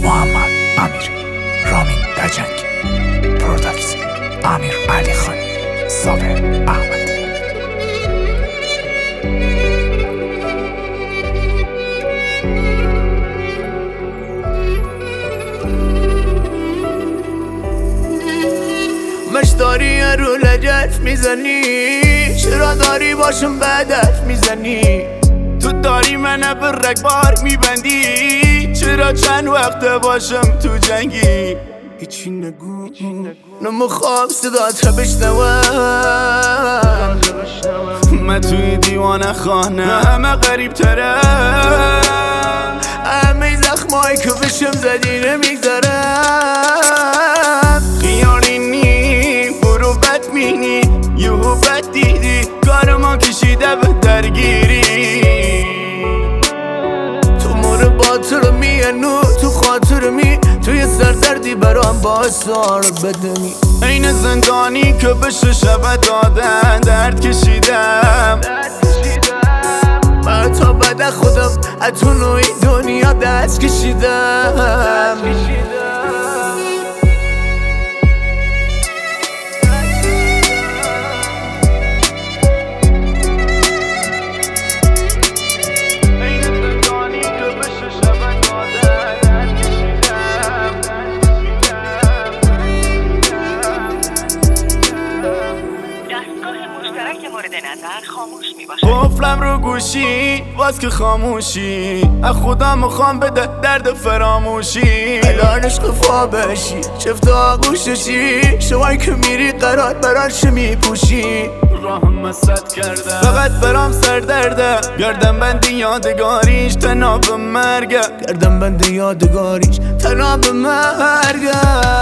محمد امیری، رامین دجنگی، پروداکت امیر علی خانی، صابر احمد. مشتاری رو لجت میزنی، چرا داری باشم بدت میزنی؟ تو داری منو به رگبار میبندی، چرا چند وقت باشم تو جنگی؟ هیچی نگو نمیخوام صدات بشنوم، من توی دیوانه خانه همه غریب ترم، همه زخمایی که بشم زدی نمیگذارم. خیالی نی برو بد مینی، یهو بد دیدی کار ما کشیده به درگیری. تو مور باطر میانو تو خاطر می، توی سردردی برام باعثار بدمی. این زندانی که بشه شب دادن درد کشیدم، من تا بعد خودم اتو نوعی دنیا دست کشیدم. قفلم رو گوشی باز که خاموشی، از خدا میخوام بده درد فراموشی. الان عشق فا بشی چفت آغوششی، شوایی که میری قرار براش میپوشی. راهم مسد کرده فقط برام سر درده، گردن بندی یادگاریش تناب مرگه، گردن بندی یادگاریش تناب مرگه.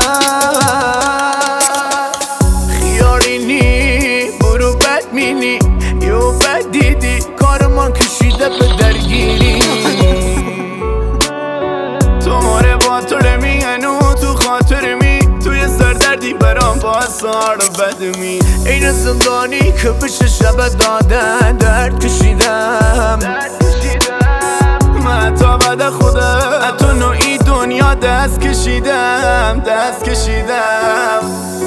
خیالی نی برو بد مینی، یو بد دیدی کار من کشیده به درگیری. تو ماره با تو رمیانو تو خاطر می، توی سردردی برام با سار بدمی. این زندانی که بشه شب دادن درد کشیدم، من تا بعد خودم تو نوعی دنیا دست کشیدم.